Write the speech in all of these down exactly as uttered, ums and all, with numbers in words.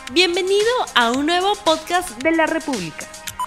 Bienvenido a un nuevo podcast de la República.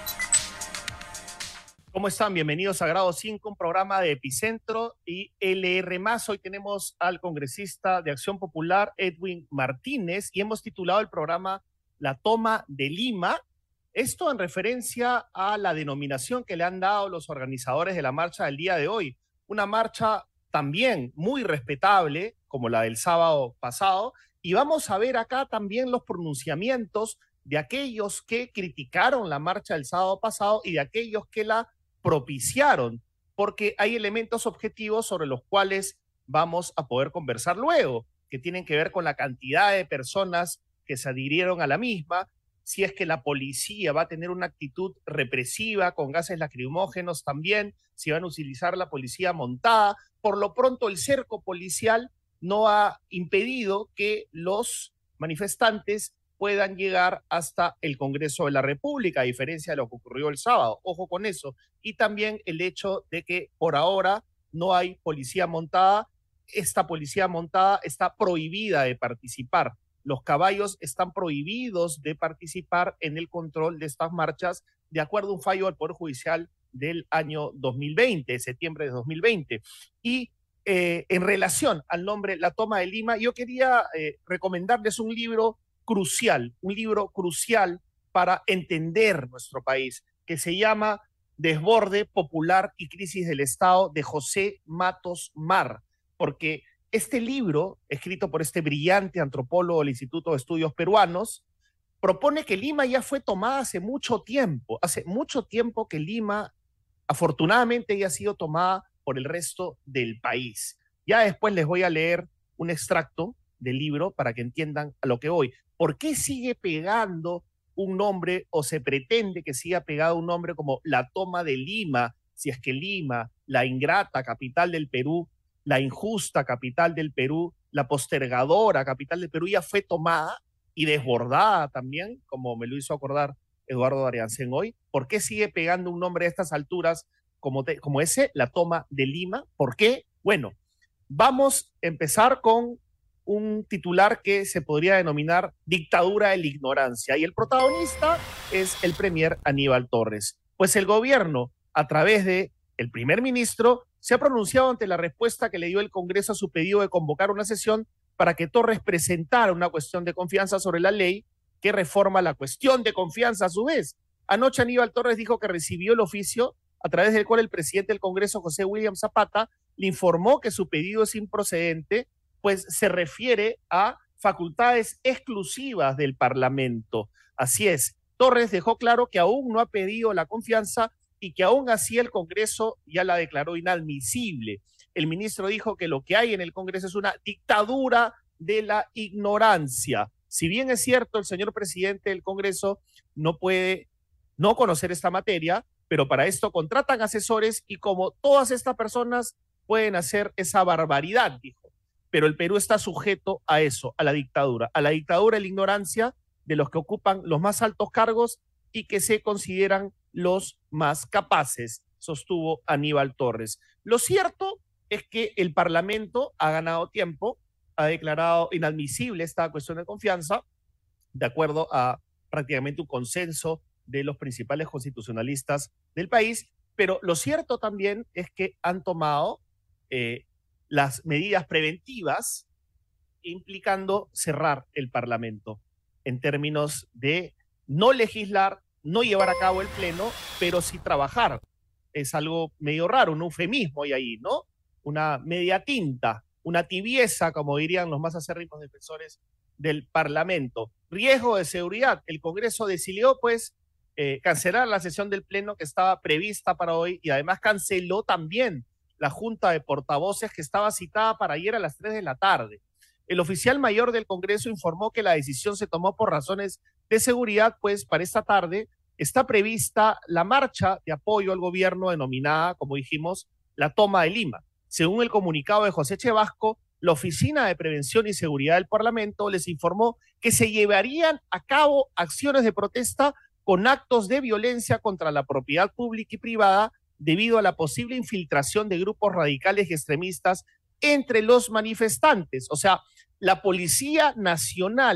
¿Cómo están? Bienvenidos a Grado cinco, un programa de Epicentro y L R más. Hoy tenemos al congresista de Acción Popular, Edwin Martínez, y hemos titulado el programa La Toma de Lima. Esto en referencia a la denominación que le han dado los organizadores de la marcha del día de hoy. Una marcha también muy respetable, como la del sábado pasado, y vamos a ver acá también los pronunciamientos de aquellos que criticaron la marcha del sábado pasado y de aquellos que la propiciaron, porque hay elementos objetivos sobre los cuales vamos a poder conversar luego, que tienen que ver con la cantidad de personas que se adhirieron a la misma, si es que la policía va a tener una actitud represiva con gases lacrimógenos también, si van a utilizar la policía montada. Por lo pronto, el cerco policial no ha impedido que los manifestantes puedan llegar hasta el Congreso de la República, a diferencia de lo que ocurrió el sábado. Ojo con eso. Y también el hecho de que por ahora no hay policía montada. Esta policía montada está prohibida de participar. Los caballos están prohibidos de participar en el control de estas marchas, de acuerdo a un fallo del Poder Judicial del año dos mil veinte, septiembre de dos mil veinte. Y eh, en relación al nombre La Toma de Lima, yo quería eh, recomendarles un libro crucial, un libro crucial para entender nuestro país, que se llama Desborde Popular y Crisis del Estado, de José Matos Mar, porque este libro, escrito por este brillante antropólogo del Instituto de Estudios Peruanos, propone que Lima ya fue tomada hace mucho tiempo, hace mucho tiempo que Lima, afortunadamente, ya ha sido tomada por el resto del país. Ya después les voy a leer un extracto del libro para que entiendan a lo que voy. ¿Por qué sigue pegando un nombre o se pretende que siga pegado un nombre como La Toma de Lima, si es que Lima, la ingrata capital del Perú, la injusta capital del Perú, la postergadora capital del Perú, ya fue tomada y desbordada también, como me lo hizo acordar Eduardo Ariancén hoy? ¿Por qué sigue pegando un nombre a estas alturas como, te, como ese, La Toma de Lima? ¿Por qué? Bueno, vamos a empezar con un titular que se podría denominar dictadura de la ignorancia, y el protagonista es el premier Aníbal Torres. Pues el gobierno, a través de el primer ministro, se ha pronunciado ante la respuesta que le dio el Congreso a su pedido de convocar una sesión para que Torres presentara una cuestión de confianza sobre la ley que reforma la cuestión de confianza a su vez. Anoche Aníbal Torres dijo que recibió el oficio a través del cual el presidente del Congreso, José William Zapata, le informó que su pedido es improcedente, pues se refiere a facultades exclusivas del Parlamento. Así es, Torres dejó claro que aún no ha pedido la confianza y que aún así el Congreso ya la declaró inadmisible. El ministro dijo que lo que hay en el Congreso es una dictadura de la ignorancia. Si bien es cierto, el señor presidente del Congreso no puede no conocer esta materia, pero para esto contratan asesores y como todas estas personas pueden hacer esa barbaridad, dijo. Pero el Perú está sujeto a eso, a la dictadura, a la dictadura de la ignorancia de los que ocupan los más altos cargos y que se consideran los más capaces, sostuvo Aníbal Torres. Lo cierto es que el Parlamento ha ganado tiempo, ha declarado inadmisible esta cuestión de confianza, de acuerdo a prácticamente un consenso de los principales constitucionalistas del país, pero lo cierto también es que han tomado eh, las medidas preventivas implicando cerrar el Parlamento en términos de no legislar, no llevar a cabo el pleno, pero sí trabajar. Es algo medio raro, un eufemismo hay ahí, ¿no? Una media tinta, una tibieza, como dirían los más acérrimos defensores del Parlamento. Riesgo de seguridad. El Congreso decidió, pues, eh, cancelar la sesión del pleno que estaba prevista para hoy y además canceló también la junta de portavoces que estaba citada para ayer a las tres de la tarde. El oficial mayor del Congreso informó que la decisión se tomó por razones de seguridad, pues para esta tarde está prevista la marcha de apoyo al gobierno denominada, como dijimos, La Toma de Lima. Según el comunicado de José Chevasco, la Oficina de Prevención y Seguridad del Parlamento les informó que se llevarían a cabo acciones de protesta con actos de violencia contra la propiedad pública y privada debido a la posible infiltración de grupos radicales y extremistas entre los manifestantes. O sea, la Policía Nacional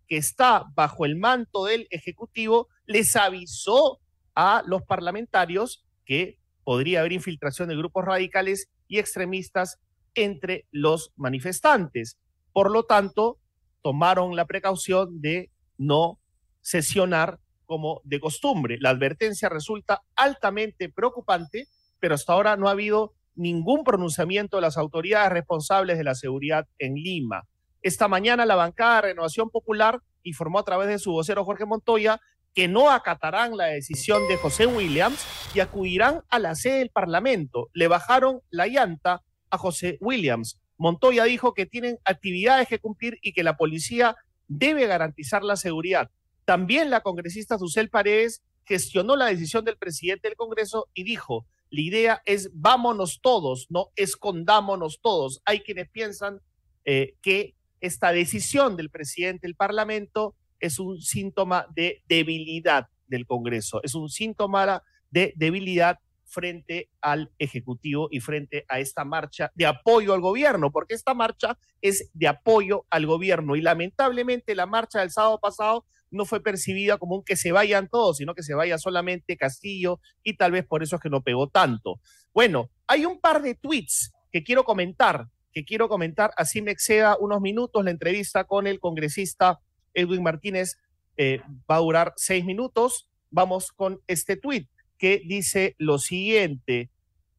que está bajo el manto del Ejecutivo, les avisó a los parlamentarios que podría haber infiltración de grupos radicales y extremistas entre los manifestantes. Por lo tanto, tomaron la precaución de no sesionar como de costumbre. La advertencia resulta altamente preocupante, pero hasta ahora no ha habido ningún pronunciamiento de las autoridades responsables de la seguridad en Lima. Esta mañana la bancada de Renovación Popular informó a través de su vocero Jorge Montoya que no acatarán la decisión de José Williams y acudirán a la sede del Parlamento. Le bajaron la llanta a José Williams. Montoya dijo que tienen actividades que cumplir y que la policía debe garantizar la seguridad. También la congresista Susel Paredes gestionó la decisión del presidente del Congreso y dijo: la idea es vámonos todos, no escondámonos todos. Hay quienes piensan eh, que esta decisión del presidente del Parlamento es un síntoma de debilidad del Congreso, es un síntoma de debilidad frente al Ejecutivo y frente a esta marcha de apoyo al gobierno, porque esta marcha es de apoyo al gobierno y lamentablemente la marcha del sábado pasado no fue percibida como un que se vayan todos, sino que se vaya solamente Castillo y tal vez por eso es que no pegó tanto. Bueno, hay un par de tweets que quiero comentar, que quiero comentar, así me exceda unos minutos. La entrevista con el congresista Edwin Martínez eh, va a durar seis minutos. Vamos con este tweet que dice lo siguiente: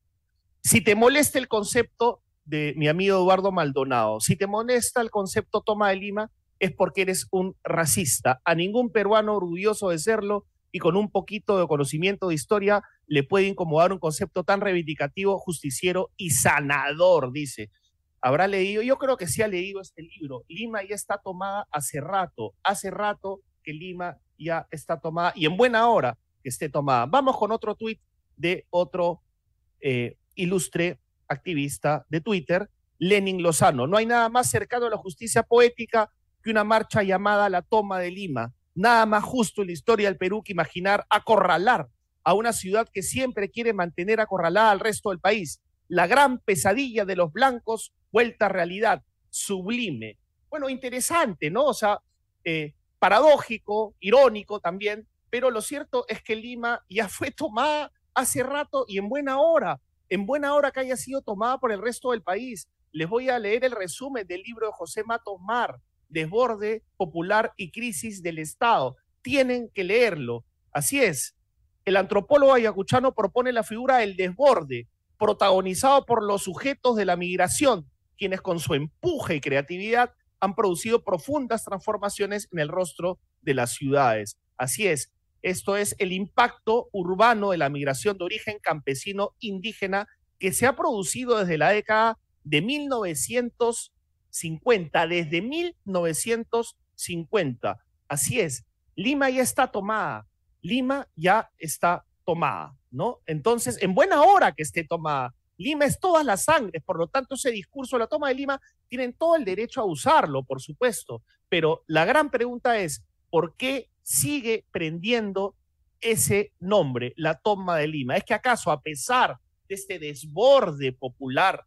si te molesta el concepto de mi amigo Eduardo Maldonado, si te molesta el concepto toma de Lima, es porque eres un racista. A ningún peruano orgulloso de serlo y con un poquito de conocimiento de historia le puede incomodar un concepto tan reivindicativo, justiciero y sanador, dice. ¿Habrá leído? Yo creo que sí ha leído este libro. Lima ya está tomada hace rato, hace rato que Lima ya está tomada y en buena hora que esté tomada. Vamos con otro tuit de otro eh, ilustre activista de Twitter, Lenin Lozano. No hay nada más cercano a la justicia poética que una marcha llamada la toma de Lima. Nada más justo en la historia del Perú que imaginar acorralar a una ciudad que siempre quiere mantener acorralada al resto del país. La gran pesadilla de los blancos vuelta a realidad, sublime. Bueno, interesante, ¿no? O sea, eh, paradójico, irónico también, pero lo cierto es que Lima ya fue tomada hace rato y en buena hora, en buena hora que haya sido tomada por el resto del país. Les voy a leer el resumen del libro de José Matos Mar, Desborde Popular y Crisis del Estado. Tienen que leerlo. Así es, el antropólogo ayacuchano propone la figura del desborde, protagonizado por los sujetos de la migración, quienes con su empuje y creatividad han producido profundas transformaciones en el rostro de las ciudades. Así es, esto es el impacto urbano de la migración de origen campesino indígena que se ha producido desde la década de mil novecientos cincuenta, desde mil novecientos cincuenta. Así es, Lima ya está tomada, Lima ya está tomada, ¿no? Entonces, en buena hora que esté tomada. Lima es todas las sangres, por lo tanto ese discurso de la toma de Lima tienen todo el derecho a usarlo, por supuesto, pero la gran pregunta es, ¿por qué sigue prendiendo ese nombre, la toma de Lima? ¿Es que acaso a pesar de este desborde popular,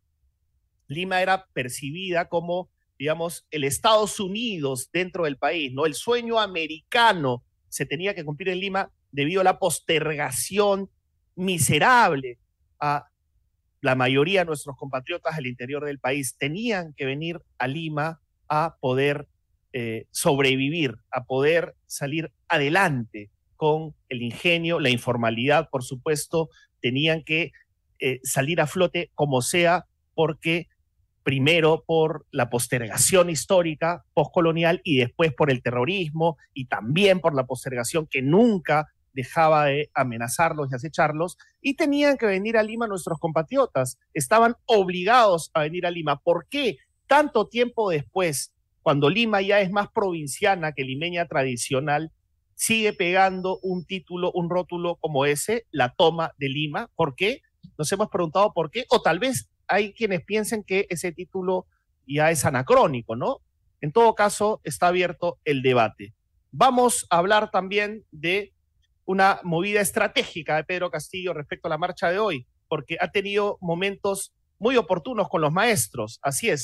Lima era percibida como, digamos, el Estados Unidos dentro del país, ¿no? El sueño americano se tenía que cumplir en Lima debido a la postergación miserable a la mayoría de nuestros compatriotas del interior del país tenían que venir a Lima a poder eh, sobrevivir, a poder salir adelante con el ingenio, la informalidad, por supuesto, tenían que eh, salir a flote como sea, porque primero por la postergación histórica postcolonial y después por el terrorismo y también por la postergación que nunca dejaba de amenazarlos y acecharlos, y tenían que venir a Lima nuestros compatriotas, estaban obligados a venir a Lima. ¿Por qué tanto tiempo después, cuando Lima ya es más provinciana que limeña tradicional, sigue pegando un título, un rótulo como ese, la toma de Lima? ¿Por qué? Nos hemos preguntado por qué, o tal vez hay quienes piensen que ese título ya es anacrónico, ¿no? En todo caso, está abierto el debate. Vamos a hablar también de una movida estratégica de Pedro Castillo respecto a la marcha de hoy, porque ha tenido momentos muy oportunos con los maestros. Así es,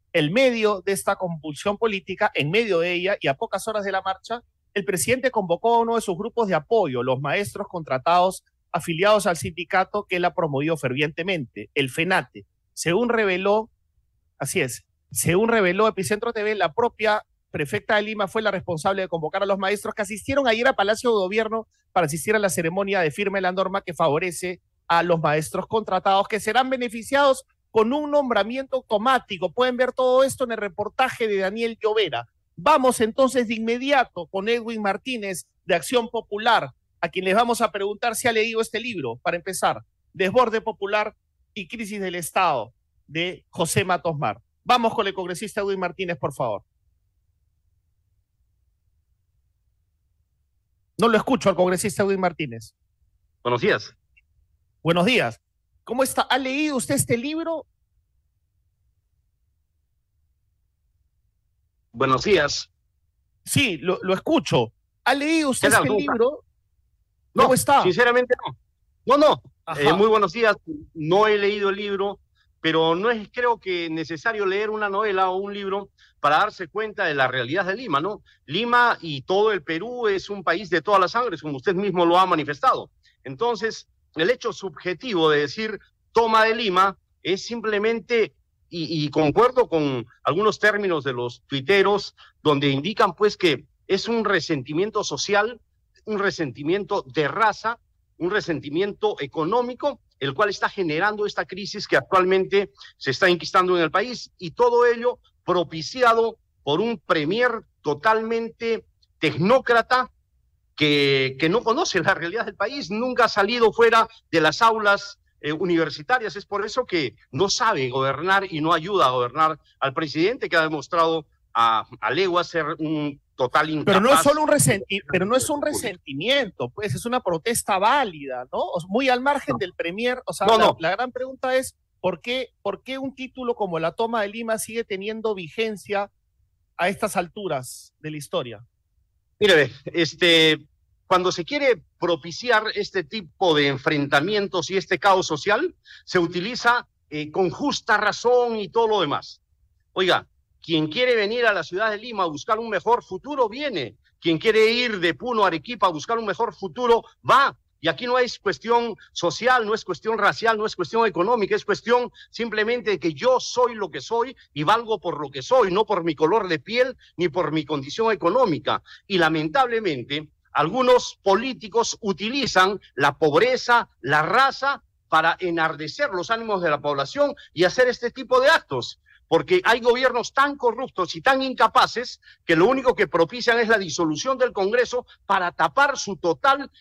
En medio de esta convulsión política, en medio de ella y a pocas horas de la marcha, el presidente convocó a uno de sus grupos de apoyo, los maestros contratados afiliados al sindicato que él ha promovido fervientemente, el FENATE. Según reveló, así es, según reveló Epicentro T V, la propia prefecta de Lima fue la responsable de convocar a los maestros que asistieron ayer a Palacio de Gobierno para asistir a la ceremonia de firme de la norma que favorece a los maestros contratados, que serán beneficiados con un nombramiento automático. Pueden ver todo esto en el reportaje de Daniel Llovera. Vamos entonces de inmediato con Edwin Martínez de Acción Popular, a quien les vamos a preguntar si ha leído este libro. Para empezar, Desborde Popular y Crisis del Estado, de José Matos Mar. Vamos con el congresista Edwin Martínez, por favor. No lo escucho al congresista Edwin Martínez. Buenos días. Buenos días. ¿Cómo está? ¿Ha leído usted este libro? Buenos días. Sí, lo, lo escucho. ¿Ha leído usted este libro? No, ¿Cómo está? Sinceramente no. No, no. Eh, muy buenos días. No he leído el libro, pero no es creo que necesario leer una novela o un libro para darse cuenta de la realidad de Lima, ¿no? Lima y todo el Perú es un país de todas las sangres, como usted mismo lo ha manifestado. Entonces, el hecho subjetivo de decir toma de Lima es simplemente, y, y concuerdo con algunos términos de los tuiteros, donde indican pues que es un resentimiento social, un resentimiento de raza, un resentimiento económico, el cual está generando esta crisis que actualmente se está enquistando en el país, y todo ello propiciado por un premier totalmente tecnócrata que, que no conoce la realidad del país, nunca ha salido fuera de las aulas eh, universitarias. Es por eso que no sabe gobernar y no ayuda a gobernar al presidente, que ha demostrado a, a legua ser un total incapaz. Pero no es solo un resenti pero no es un resentimiento, pues es una protesta válida, ¿no? Muy al margen no. del premier. O sea, no, la, no. la gran pregunta es ¿por qué, ¿por qué un título como la toma de Lima sigue teniendo vigencia a estas alturas de la historia? Mire, este, cuando se quiere propiciar este tipo de enfrentamientos y este caos social, se utiliza eh, con justa razón y todo lo demás. Oiga, quien quiere venir a la ciudad de Lima a buscar un mejor futuro, viene. Quien quiere ir de Puno a Arequipa a buscar un mejor futuro, va. Y aquí no es cuestión social, no es cuestión racial, no es cuestión económica, es cuestión simplemente de que yo soy lo que soy y valgo por lo que soy, no por mi color de piel ni por mi condición económica. Y lamentablemente, algunos políticos utilizan la pobreza, la raza, para enardecer los ánimos de la población y hacer este tipo de actos. Porque hay gobiernos tan corruptos y tan incapaces que lo único que propician es la disolución del Congreso para tapar su total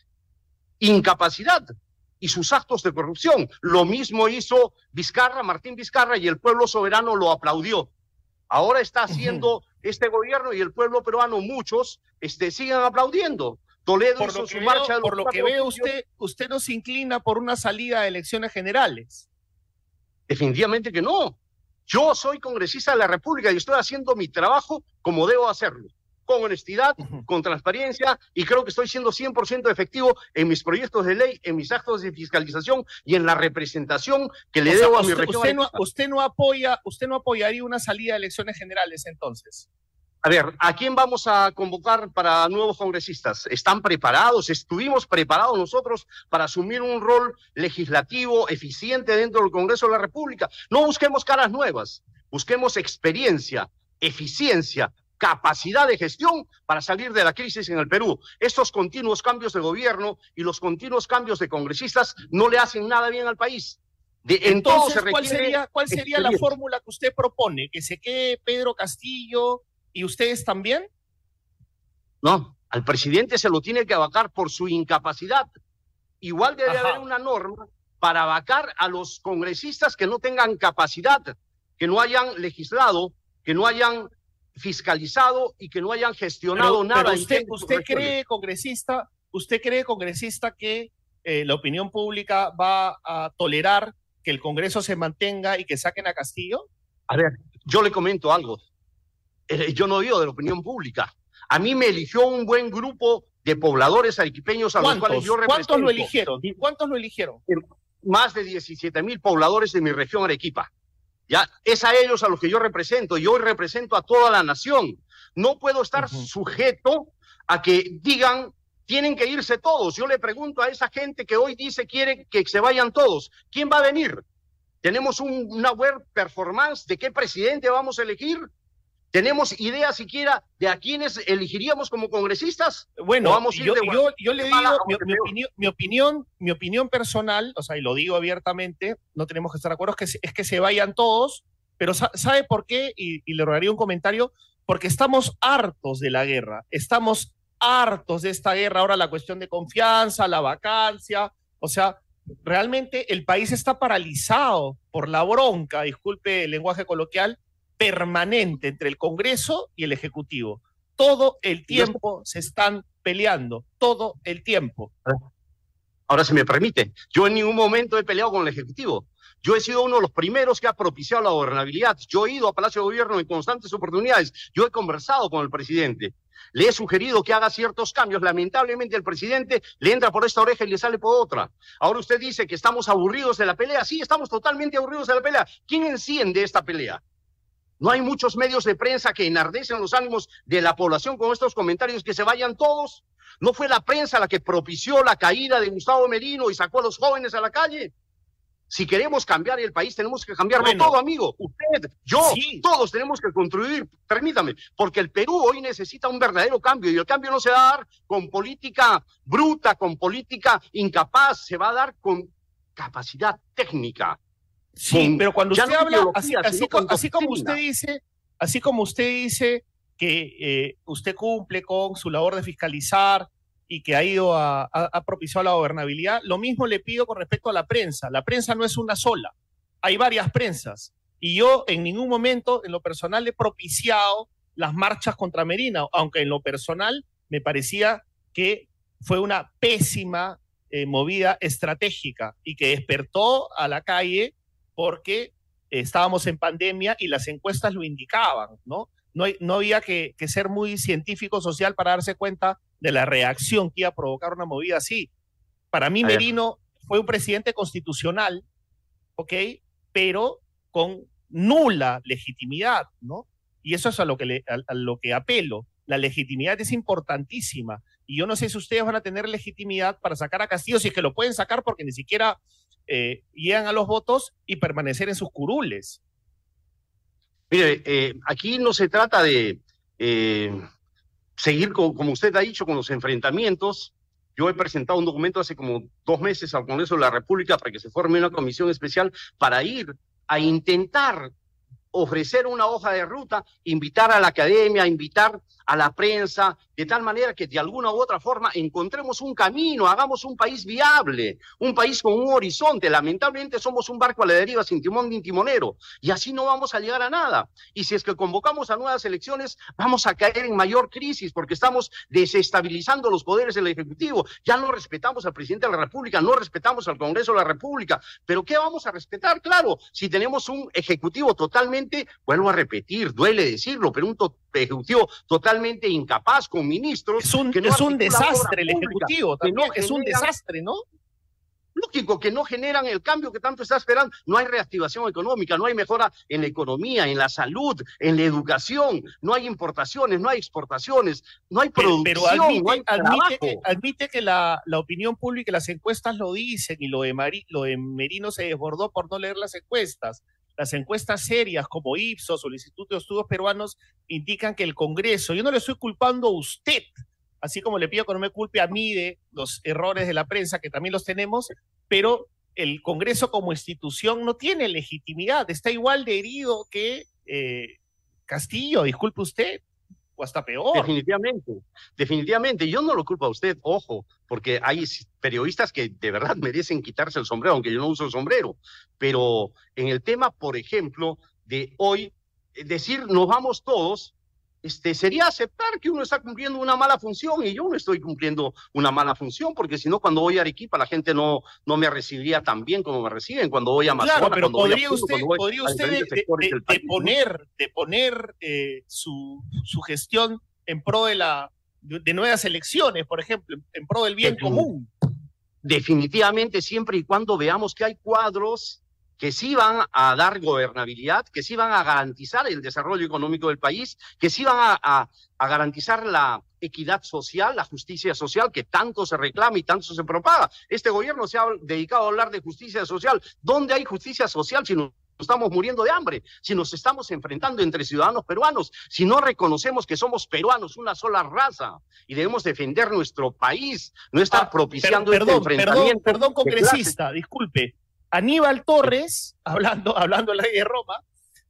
incapacidad y sus actos de corrupción. Lo mismo hizo Vizcarra, Martín Vizcarra, y el pueblo soberano lo aplaudió. Ahora está haciendo uh-huh. este gobierno y el pueblo peruano, muchos, este, siguen aplaudiendo. Toledo por hizo lo que su veo, marcha. De por lo que veo, usted, usted no se inclina por una salida de elecciones generales. Definitivamente que no. Yo soy congresista de la República y estoy haciendo mi trabajo como debo hacerlo, con honestidad, uh-huh. con transparencia, y creo que estoy siendo cien por ciento efectivo en mis proyectos de ley, en mis actos de fiscalización y en la representación que le o debo sea, a mi usted, región. Usted no, usted, no apoya, ¿Usted no apoyaría una salida de elecciones generales entonces? A ver, ¿a quién vamos a convocar para nuevos congresistas? ¿Están preparados? ¿Estuvimos preparados nosotros para asumir un rol legislativo eficiente dentro del Congreso de la República? No busquemos caras nuevas, busquemos experiencia, eficiencia, capacidad de gestión para salir de la crisis en el Perú. Estos continuos cambios de gobierno y los continuos cambios de congresistas no le hacen nada bien al país. De, en Entonces, todo se ¿cuál sería, cuál sería la fórmula que usted propone? ¿Que se quede Pedro Castillo y ustedes también? No, al presidente se lo tiene que vacar por su incapacidad. Igual debe Ajá. haber una norma para vacar a los congresistas que no tengan capacidad, que no hayan legislado, que no hayan fiscalizado y que no hayan gestionado pero, nada. Pero usted, usted cree, congresista, usted cree, congresista, que eh, la opinión pública va a tolerar que el Congreso se mantenga y que saquen a Castillo? A ver, yo le comento algo. Eh, yo no digo de la opinión pública. A mí me eligió un buen grupo de pobladores arequipeños a los cuales yo represento. ¿Cuántos lo eligieron? ¿Cuántos lo eligieron? Más de diecisiete mil pobladores de mi región Arequipa. Ya es a ellos a los que yo represento. Yo represento a toda la nación. No puedo estar uh-huh. sujeto a que digan, tienen que irse todos. Yo le pregunto a esa gente que hoy dice quiere que se vayan todos, ¿quién va a venir? ¿Tenemos un, una web performance de qué presidente vamos a elegir? ¿Tenemos idea siquiera de a quiénes elegiríamos como congresistas? Bueno, vamos yo, de... yo, yo le digo mi, mi, opinión, mi, opinión, mi opinión personal, o sea, y lo digo abiertamente, no tenemos que estar de acuerdo, es que, es que se vayan todos, pero ¿sabe por qué? Y, y le rogaría un comentario, porque estamos hartos de la guerra, estamos hartos de esta guerra, ahora la cuestión de confianza, la vacancia, o sea, realmente el país está paralizado por la bronca, disculpe el lenguaje coloquial, permanente entre el Congreso y el Ejecutivo. Todo el tiempo se están peleando, todo el tiempo. Ahora, si me permite, yo en ningún momento he peleado con el Ejecutivo. Yo he sido uno de los primeros que ha propiciado la gobernabilidad. Yo he ido a Palacio de Gobierno en constantes oportunidades. Yo he conversado con el presidente. Le he sugerido que haga ciertos cambios. Lamentablemente el presidente le entra por esta oreja y le sale por otra. Ahora usted dice que estamos aburridos de la pelea. Sí, estamos totalmente aburridos de la pelea. ¿Quién enciende esta pelea? No hay muchos medios de prensa que enardecen los ánimos de la población con estos comentarios, que se vayan todos. ¿No fue la prensa la que propició la caída de Gustavo Merino y sacó a los jóvenes a la calle? Si queremos cambiar el país, tenemos que cambiarlo bueno, todo, amigo. Usted, yo, sí. Todos tenemos que contribuir, permítame, porque el Perú hoy necesita un verdadero cambio, y el cambio no se va a dar con política bruta, con política incapaz, se va a dar con capacidad técnica. Sí, pero cuando usted habla, así, así, así como usted dice, así como usted dice que eh, usted cumple con su labor de fiscalizar y que ha ido a, a, a propiciar la gobernabilidad, lo mismo le pido con respecto a la prensa. La prensa no es una sola, hay varias prensas. Y yo en ningún momento, en lo personal, he propiciado las marchas contra Merino, aunque en lo personal me parecía que fue una pésima eh, movida estratégica y que despertó a la calle porque estábamos en pandemia y las encuestas lo indicaban, ¿no? No, hay, no había que, que ser muy científico social para darse cuenta de la reacción que iba a provocar una movida así. Para mí, Merino fue un presidente constitucional, ¿ok? Pero con nula legitimidad, ¿no? Y eso es a lo que, le, a, a lo que apelo. La legitimidad es importantísima. Y yo no sé si ustedes van a tener legitimidad para sacar a Castillo, si es que lo pueden sacar porque ni siquiera eh, llegan a los votos, y permanecer en sus curules. Mire, eh, aquí no se trata de eh, seguir, con, como usted ha dicho, con los enfrentamientos. Yo he presentado un documento hace como dos meses al Congreso de la República para que se forme una comisión especial para ir a intentar ofrecer una hoja de ruta, invitar a la academia, invitar a la prensa, de tal manera que de alguna u otra forma encontremos un camino, hagamos un país viable, un país con un horizonte. Lamentablemente somos un barco a la deriva sin timón ni timonero, y así no vamos a llegar a nada. Y si es que convocamos a nuevas elecciones, vamos a caer en mayor crisis, porque estamos desestabilizando los poderes del Ejecutivo. Ya no respetamos al presidente de la República, no respetamos al Congreso de la República. ¿Pero qué vamos a respetar? Claro, si tenemos un Ejecutivo totalmente, vuelvo a repetir, duele decirlo, pero un to- Ejecutivo totalmente incapaz, con ministros... Es un, que no es un desastre el Ejecutivo, también, no es un desastre, ¿no? Lógico, que no generan el cambio que tanto está esperando. No hay reactivación económica, no hay mejora en la economía, en la salud, en la educación, no hay importaciones, no hay exportaciones, no hay producción, pero, pero admite, no hay admite que, admite que la, la opinión pública y las encuestas lo dicen, y lo de, Mari, lo de Merino se desbordó por no leer las encuestas. Las encuestas serias como Ipsos o el Instituto de Estudios Peruanos indican que el Congreso, yo no le estoy culpando a usted, así como le pido que no me culpe a mí de los errores de la prensa, que también los tenemos, pero el Congreso como institución no tiene legitimidad, está igual de herido que eh, Castillo, disculpe usted, o hasta peor. Definitivamente, definitivamente. Yo no lo culpo a usted, ojo, porque hay periodistas que de verdad merecen quitarse el sombrero, aunque yo no uso el sombrero. Pero en el tema, por ejemplo, de hoy, decir nos vamos todos, este, sería aceptar que uno está cumpliendo una mala función, y yo no estoy cumpliendo una mala función, porque si no, cuando voy a Arequipa la gente no, no me recibiría tan bien como me reciben cuando voy a Amazonas. Claro, pero podría Puno, usted, podría usted de, de, de, de poner, de poner eh, su, su gestión en pro de, la, de, de nuevas elecciones, por ejemplo, en, en pro del bien Defin común. Definitivamente, siempre y cuando veamos que hay cuadros que sí van a dar gobernabilidad, que sí van a garantizar el desarrollo económico del país, que sí van a, a, a garantizar la equidad social, la justicia social que tanto se reclama y tanto se propaga. Este gobierno se ha dedicado a hablar de justicia social. ¿Dónde hay justicia social si no estamos muriendo de hambre, si nos estamos enfrentando entre ciudadanos peruanos, si no reconocemos que somos peruanos, una sola raza, y debemos defender nuestro país, no estar ah, propiciando per, perdón, este enfrentamiento? Perdón, perdón, congresista, disculpe. Aníbal Torres, hablando, hablando de la ley de Roma,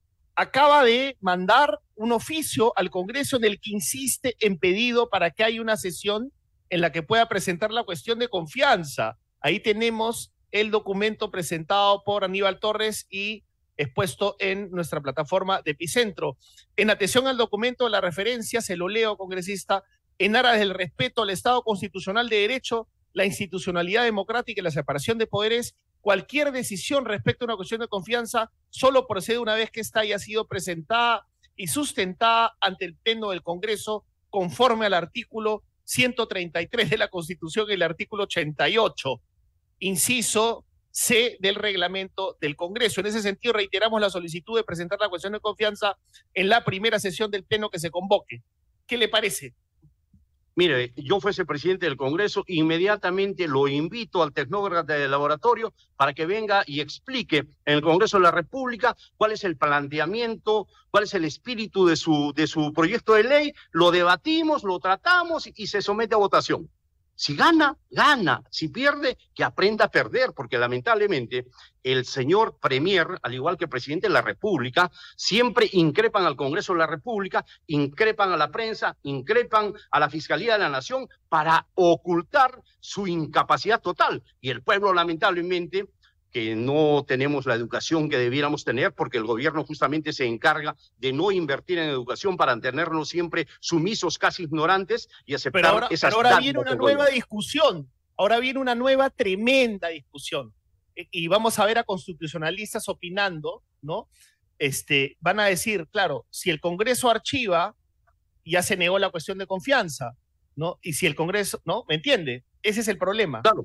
acaba de mandar un oficio al Congreso en el que insiste en pedido para que haya una sesión en la que pueda presentar la cuestión de confianza. Ahí tenemos el documento presentado por Aníbal Torres y expuesto en nuestra plataforma de Epicentro. En atención al documento, la referencia, se lo leo, congresista, en aras del respeto al Estado constitucional de derecho, la institucionalidad democrática y la separación de poderes, cualquier decisión respecto a una cuestión de confianza solo procede una vez que ésta haya sido presentada y sustentada ante el Pleno del Congreso conforme al artículo ciento treinta y tres de la Constitución y el artículo ochenta y ocho, inciso C del reglamento del Congreso. En ese sentido, reiteramos la solicitud de presentar la cuestión de confianza en la primera sesión del Pleno que se convoque. ¿Qué le parece? Mire, yo fuese presidente del Congreso, inmediatamente lo invito al tecnócrata del laboratorio para que venga y explique en el Congreso de la República cuál es el planteamiento, cuál es el espíritu de su, de su proyecto de ley, lo debatimos, lo tratamos y, y se somete a votación. Si gana, gana. Si pierde, que aprenda a perder, porque lamentablemente el señor Premier, al igual que el presidente de la República, siempre increpan al Congreso de la República, increpan a la prensa, increpan a la Fiscalía de la Nación para ocultar su incapacidad total. Y el pueblo, lamentablemente, que no tenemos la educación que debiéramos tener, porque el gobierno justamente se encarga de no invertir en educación para tenernos siempre sumisos, casi ignorantes, y aceptar pero ahora, esas pero ahora viene una nueva discusión, ahora viene una nueva tremenda discusión, y vamos a ver a constitucionalistas opinando, ¿no? Este, van a decir, claro, si el Congreso archiva, ya se negó la cuestión de confianza, ¿no? Y si el Congreso, ¿no? ¿Me entiende? Ese es el problema. Claro.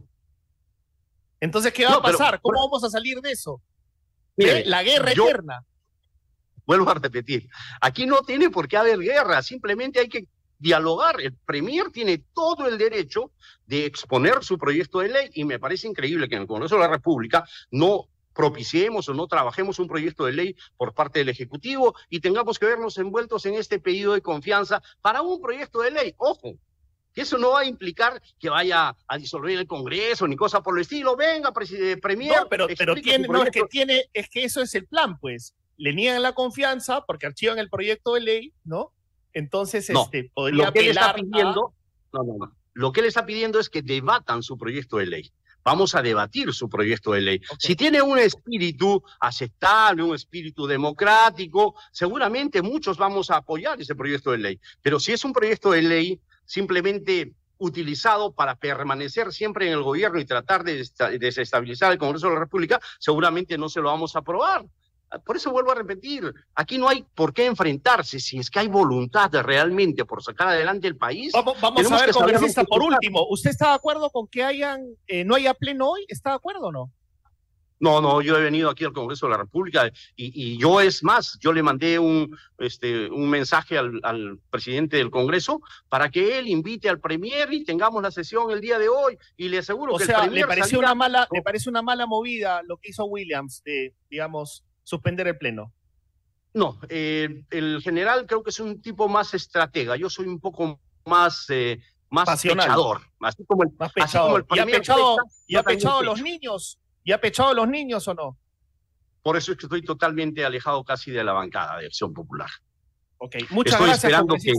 Entonces, ¿qué va no, a pasar? Pero, ¿Cómo vamos a salir de eso? Mire, ¿Eh? La guerra yo, eterna. Vuelvo a repetir, aquí no tiene por qué haber guerra, simplemente hay que dialogar. El Premier tiene todo el derecho de exponer su proyecto de ley y me parece increíble que en el Congreso de la República no propiciemos o no trabajemos un proyecto de ley por parte del Ejecutivo y tengamos que vernos envueltos en este pedido de confianza para un proyecto de ley. Ojo, que eso no va a implicar que vaya a disolver el Congreso ni cosa por el estilo. Venga, Premier. No, pero, pero tiene, no, es que tiene, es que eso es el plan, pues. Le niegan la confianza porque archivan el proyecto de ley, ¿no? Entonces, no, este, podría lo que él está pidiendo, a... no, no, no. Lo que él está pidiendo es que debatan su proyecto de ley. Vamos a debatir su proyecto de ley. Okay. Si tiene un espíritu aceptable, un espíritu democrático, seguramente muchos vamos a apoyar ese proyecto de ley. Pero si es un proyecto de ley simplemente utilizado para permanecer siempre en el gobierno y tratar de desestabilizar el Congreso de la República, seguramente no se lo vamos a aprobar. Por eso vuelvo a repetir, aquí no hay por qué enfrentarse, si es que hay voluntad de realmente por sacar adelante el país. Vamos, vamos a ver, congresista, por último, ¿usted está de acuerdo con que hayan, eh, no haya pleno hoy? ¿Está de acuerdo o no? No, no, yo he venido aquí al Congreso de la República y, y yo es más, yo le mandé un, este, un mensaje al, al presidente del Congreso para que él invite al Premier y tengamos la sesión el día de hoy y le aseguro o que sea, el Premier le pareció salía... una mala, le parece una mala movida lo que hizo Williams de, digamos, suspender el pleno. No, eh, el general creo que es un tipo más estratega, yo soy un poco más... Eh, más pasional. Pechador, así como el, más pechador. Así como el ¿Y ha pechado, pecha, ¿y ha pechado a los niños? ¿Y ha pechado a los niños o no? Por eso es que estoy totalmente alejado casi de la bancada de Acción Popular. Ok, muchas estoy gracias, esperando que...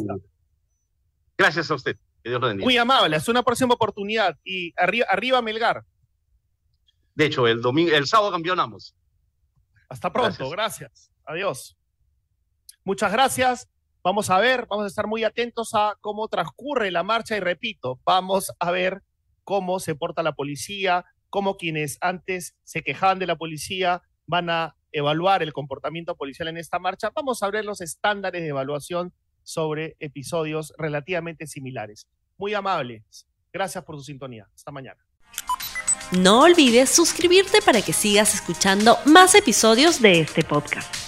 Gracias a usted. Que Dios lo bendiga. Muy amable, hasta una próxima oportunidad. Y arriba, arriba Melgar. De hecho, el domingo, el sábado campeonamos. Hasta pronto, gracias. gracias. Adiós. Muchas gracias. Vamos a ver, vamos a estar muy atentos a cómo transcurre la marcha y repito, vamos a ver cómo se porta la policía, cómo quienes antes se quejaban de la policía van a evaluar el comportamiento policial en esta marcha. Vamos a ver los estándares de evaluación sobre episodios relativamente similares. Muy amables. Gracias por su sintonía. Hasta mañana. No olvides suscribirte para que sigas escuchando más episodios de este podcast.